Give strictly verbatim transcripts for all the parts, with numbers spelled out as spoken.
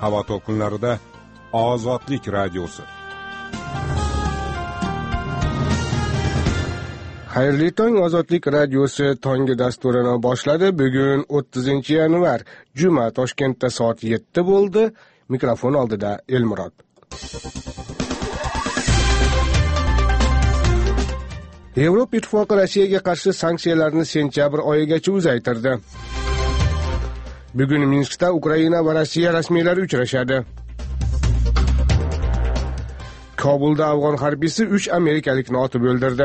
havo to'lqinlarida Ozodlik radiosi. Xayrli tong, Ozodlik radiosi tongi dasturini boshladi. Bugun o'ttizinchi yanvar, juma, Toshkentda soat yetti bo'ldi. Mikrofon oldida Elmurod. Yevropa Ittifoqi Rossiyaga qarshi sanksiyalarni sentyabr oyigacha uzaytirdi. Bugun Minskda Ukraina va Rossiya rasmiylari uchrashadi. Kobulda afg'on harbiysi uch amerikalikni otib o'ldirdi.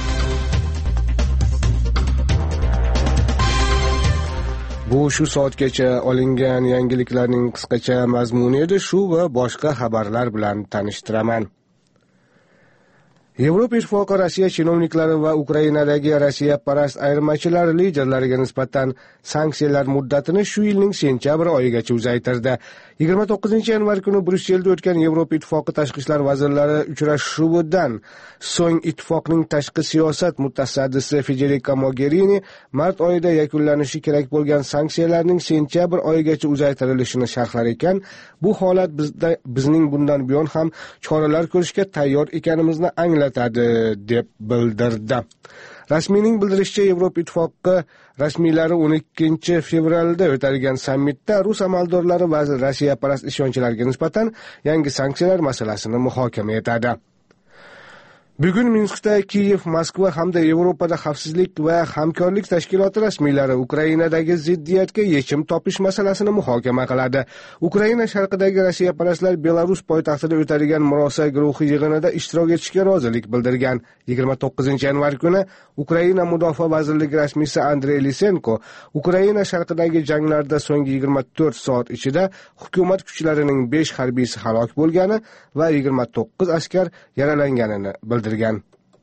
Bu shu soatgacha olingan yangiliklarning qisqacha mazmuni edi. Shu va boshqa xabarlar bilan tanishtiraman. Yevropa Ittifoqi Rossiya chinovniklari va Ukrainadagi Rossiya parast ayirmachilar liderlariga nisbatan sanksiyalar muddatini shu yilning sentyabr oyigacha uzaytirdi. yigirma to'qqizinchi yanvar kuni Bryusselda o'tgan Yevropa Ittifoqi tashqi ishlar vazirlari uchrashuvidan so'ng ittifoqning tashqi siyosat mutasaddisi Federica Mogherini mart oyida yakunlanishi kerak bo'lgan sanksiyalarning sentyabr oyigacha uzaytirilishini sharhlar ekan, bu holat bizda bizning bundan buyon ham choralar ko'rishga tayyor ekanimizni anglatadi deb bildirdi. Rasmiyning bildirishicha, Yevropa Ittifoqi rasmiylari o'n ikkinchi fevralda o'talgan sammitda rus amaldorlari va Rossiya parast ishonchilarga nisbatan yangi sanksiyalar masalasini muhokama etadi. Bugun Minskda Kiyev, Moskva hamda Yevropada xavfsizlik va hamkorlik tashkiloti rasmiylari Ukrainadagi ziddiyatga yechim topish masalasini muhokama qiladi. Ukraina sharqidagi Rossiya parastlar Belarus poytaxtida o'tadigan murosa guruhi yig'inida ishtirok etishga rozilik bildirgan. yigirma to'qqizinchi yanvar kuni Ukraina Mudofaa vazirligi rasmiysi Andrey Lisenko Ukraina sharqidagi janglarda so'nggi yigirma to'rt soat ichida hukumat kuchlarining besh harbiysi halok bo'lgani va yigirma to'qqiz askar yaralanganini bildirgan.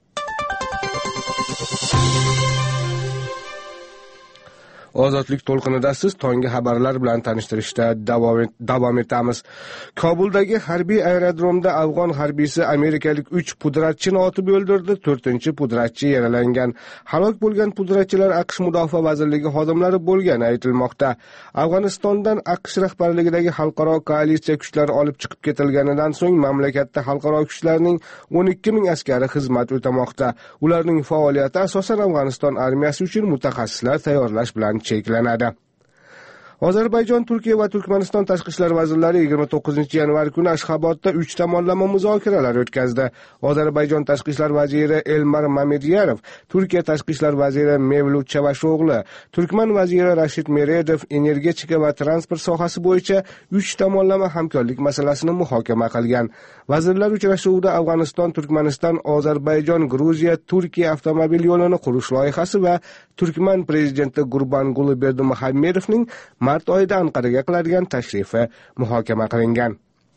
Ozodlik to'lqinida siz tongi xabarlar bilan tanishtirishda davom etamiz. Kobuldagi harbiy aerodromda afg'on harbiysi amerikalik uch pudratchini otib o'ldirdi, to'rtinchi pudratchi yaralangan. Halok bo'lgan pudratchilar AQSh Mudofaa vazirligi xodimlari bo'lgani aytilmoqda. Afg'onistondan AQSh rahbarligidagi xalqaro koalitsiya kuchlari olib chiqib ketilganidan so'ng mamlakatda xalqaro kuchlarning o'n ikki ming askari xizmat o'tamoqda. Ularning faoliyati asosan Afg'oniston armiyasi uchun mutaxassislar tayyorlash bilan cheklanadi. Ozarbayjon, Turkiya va Turkmaniston tashqi ishlar vazirlari yigirma to'qqizinchi yanvar kuni Ashxobodda uch tomonlama muzokaralar o'tkazdi. Ozarbayjon tashqi ishlar vaziri Elmar Mamediyarov, Turkiya tashqi ishlar vaziri Mevlut Chavashog'li, Turkman vaziri Rashid Meredov energetika va transport sohasi bo'yicha uch tomonlama hamkorlik masalasini muhokama qilgan. Vazirlar uchrashuvida Afg'oniston, Turkmaniston, Ozarbayjon, Gruziya, Turkiya avtomobil yo'lini qurish loyihasi va Turkman prezidenti Gurbanguli Berdimuhamedovning mart oyida Anqaraga qiladigan tashrifi muhokama qilingan.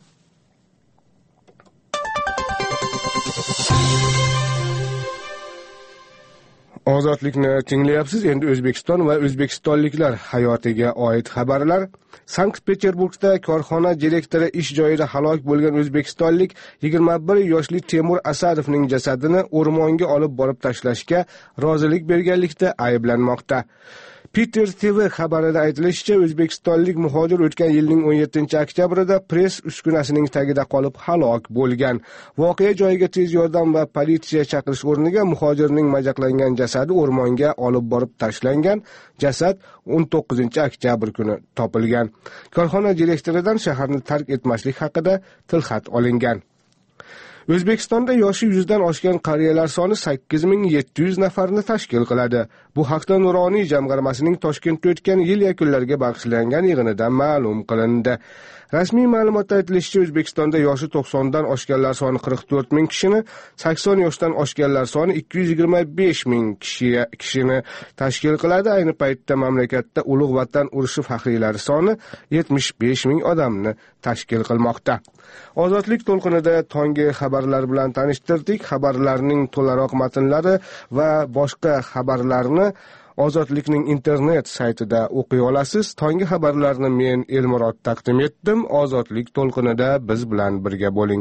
Ozodlikni tinglayapsiz. Endi O'zbekiston va o'zbekistonliklar hayotiga oid xabarlar. Sankt-Peterburgda korxona direktori ish joyida halok bo'lgan o'zbekistonlik yigirma bir yoshli Temur Asadovning jasadini o'rmonga olib borib tashlashga rozilik berganlikda ayblanmoqda. Peter T V xabarida aytilishicha, o'zbekistonlik muhojir o'tgan yilning o'n yettinchi oktyabrida press uskunasining tagida qolib halok bo'lgan. Voqea joyiga tez yordam va politsiya chaqirish o'rniga muhojirning majaqlangan jasadi o'rmonga olib borib tashlangan. Jasad o'n to'qqizinchi oktyabr kuni topilgan. Korxona direktoridan shaharni tark etmaslik haqida tilxat olingan. O'zbekistonda yoshi yuzdan oshgan qariyalar soni sakkiz ming yetti yuz nafarni tashkil qiladi. Bu haqda Nuroniy jamg'armasining Toshkentda o'tgan yil yakunlariga bag'ishlangan yig'inida ma'lum qilindi. Rasmiy ma'lumotda aytilishicha, O'zbekistonda yoshi to'qsondan oshganlar soni qirq to'rt ming kishini, sakson yoshdan oshganlar soni ikki yuz yigirma besh ming kishini tashkil qiladi. Ayni paytda mamlakatda Ulug' Vatan urushi faxriylari soni yetmish besh ming odamni tashkil qilmoqda. Ozodlik to'lqinida tongi xabarlar bilan tanishtirdik. Xabarlarning to'laroq matnlari va boshqa xabarlarni Ozodlikning internet saytida o'qiy olasiz. Tongi xabarlarni men Elmurod taqdim etdim. Ozodlik to'lqinida biz bilan birga bo'ling.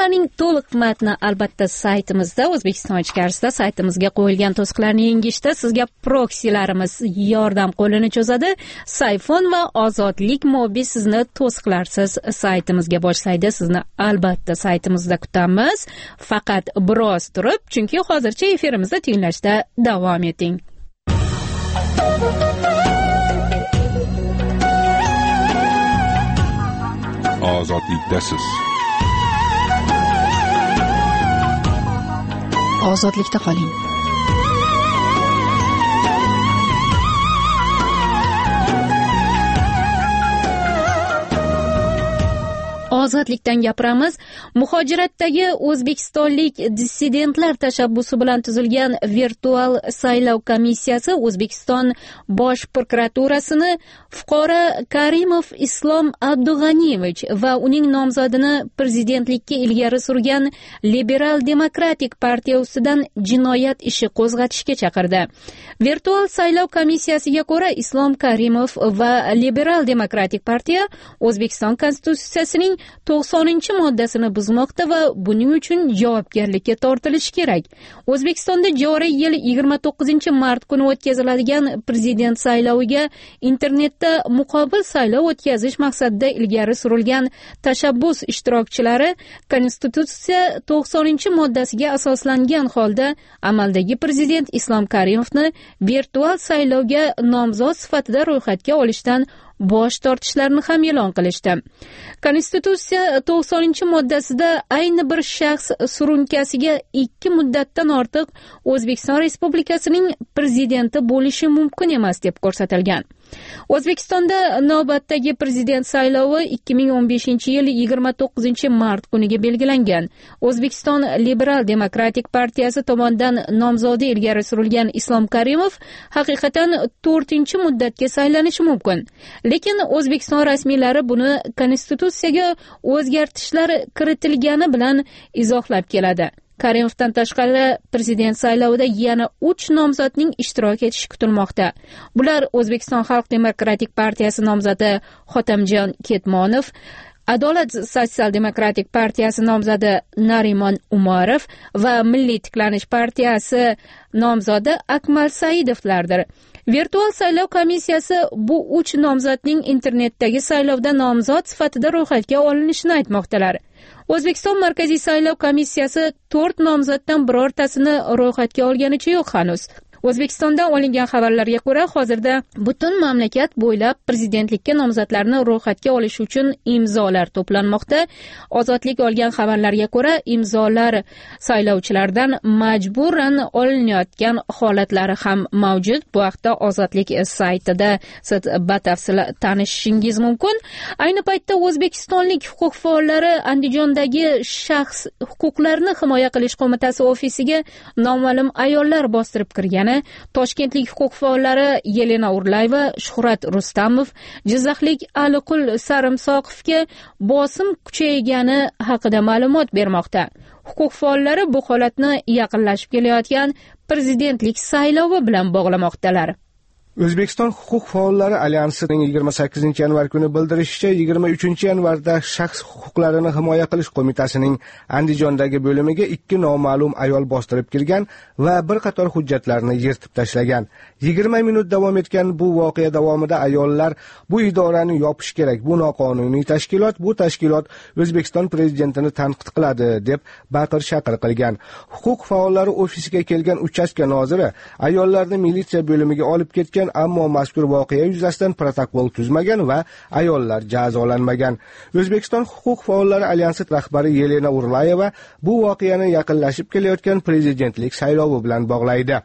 Ma'lumotlarning to'liq matni albatta saytimizda, O'zbekiston ichkarisida saytimizga qo'yilgan to'siqlarni yengishda sizga proksilarimiz yordam qo'lini cho'zadi. Sayfon va Ozodlik mobi sizni to'siqlarsiz saytimizga boshlaydi. Sizni albatta saytimizda kutamiz. Faqat biroz turib, chunki hozircha efirimizda tinglashda davom eting. Ozodlikdasiz. Ozodlikda qoling. Ozodlikdan gapiramiz. Muhojiratdagi o'zbekistonlik dissidentlar tashabbusi bilan tuzilgan virtual saylov komissiyasi O'zbekiston Bosh prokuraturasini fuqaro Karimov Islom Abdug'aniyevich va uning nomzodini prezidentlikka ilgari surgan Liberal Demokratik partiya ustidan jinoyat ishi qo'zg'atishga chaqirdi. Virtual saylov komissiyasiga ko'ra Islom Karimov va Liberal Demokratik partiya O'zbekiston konstitutsiyasining to'qsoninchi moddasini buzmoqda va buning uchun javobgarlikka tortilishi kerak. O'zbekistonda joriy yil yigirma to'qqizinchi mart kuni o'tkaziladigan prezident sayloviga internetda muqobil saylov o'tkazish maqsadida ilgari surilgan tashabbus ishtirokchilari konstitutsiya to'qsoninchi moddasiga asoslangan holda amaldagi prezident Islom Karimovni virtual saylovga nomzod sifatida ro'yxatga olishdan bosh tortishlarini ham e'lon qilishdi. Konstitutsiya to'qsoninchi moddasida ayni bir shaxs surunkasiga ikki muddatdan ortiq O'zbekiston Respublikasining prezidenti bo'lishi mumkin emas deb ko'rsatilgan. O'zbekistonda navbatdagi prezident saylovi ikki ming o'n beshinchi yil yigirma to'qqizinchi mart kuniga belgilangan. O'zbekiston Liberal Demokratik partiyasi tomonidan nomzodi ilgari surilgan Islom Karimov haqiqatan to'rtinchi muddatga saylanishi mumkin. Lekin O'zbekiston rasmiylari buni konstitutsiyaga o'zgartishlar kiritilgani bilan izohlab keladi. Karimovdan tashqari prezident saylovida yana uch nomzodning ishtirok etishi kutilmoqda. Bular O'zbekiston Xalq Demokratik partiyasi nomzodi Xotamjon Ketmonov, Adolat sotsial-demokratik partiyasi nomzodi Narimon Umarov va Milliy tiklanish partiyasi nomzodi Akmal Saidovlardir. Virtual saylov komissiyasi bu uch nomzodning internetdagi saylovda nomzod sifatida ro'yxatga olinishini aytmoqdalar. O'zbekiston Markaziy saylov komissiyasi to'rt nomzoddan birortasini ro'yxatga olganicha yo'q hanuz. O'zbekistondan olingan xabarlarga ko'ra, hozirda butun mamlakat bo'ylab prezidentlikka nomzodlarni ro'yxatga olish uchun imzolar to'planmoqda. Ozodlik olgan xabarlarga ko'ra, imzolar saylovchilardan majburan olinayotgan holatlari ham mavjud. Bu haqda Ozodlik saytida siz batafsil tanishishingiz mumkin. Ayni paytda O'zbekistonlik huquq faollari Andijondagi shaxs huquqlarini himoya qilish qo'mitasi ofisiga noma'lum ayollar bostirib kirgani, Toshkentlik huquq faollari Yelena Urlayeva, Shuhrat Rustamov, Jizzaxlik Aliqul Sarimsoqovga bosim kuchaygani haqida ma'lumot bermoqda. Huquq faollari bu holatni yaqinlashib kelayotgan prezidentlik saylovi bilan bog'lamoqdalar. O'zbekiston huquq faollari alyansining yigirma sakkizinchi yanvar kuni bildirishicha, yigirma uchinchi yanvarda shaxs huquqlarini himoya qilish qo'mitasining Andijondagi bo'limiga ikki noma'lum ayol bostirib kirgan va bir qator hujjatlarni yirtib tashlagan. yigirma minut davom etgan bu voqea davomida ayollar bu idorani yopish kerak, bu noqonuniy tashkilot, bu tashkilot O'zbekiston prezidentini tanqid qiladi deb baqir-chaqir qilgan. Huquq faollari ofisiga kelgan uchastka noziri ayollarni militsiya bo'limiga olib ketgan, ammo mazkur voqea yuzasidan protokol tuzmagan va ayollar jazolanmagan. O'zbekiston huquq faollari alyansi rahbari Yelena Urlayeva bu voqeani yaqinlashib kelayotgan prezidentlik saylovi bilan bog'laydi.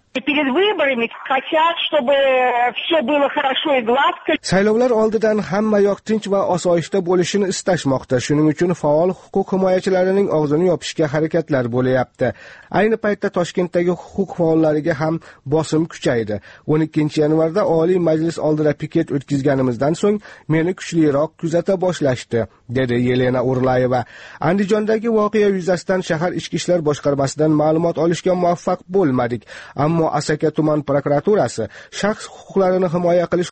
Saylovlar oldidan hamma yoq tinch va osoyishta bo'lishini istashmoqda. Shuning uchun faol huquq himoyachilarining og'zini yopishga harakatlar bo'layapti. Ayni paytda Toshkentdagi huquq faollariga ham bosim kuchaydi. o'n ikkinchi yanvarda Oliy Majlis oldida piket o'tkazganimizdan so'ng meni kuchliroq kuzata boshlashdi, dedi Yelena Urlayeva. Andijondagi voqea yuzasidan shahar ichki ishlar boshqarmasidan ma'lumot olishga muvaffaq bo'lmadik, ammo Asaka tuman prokuraturasi shaxs huquqlarini himoya qilish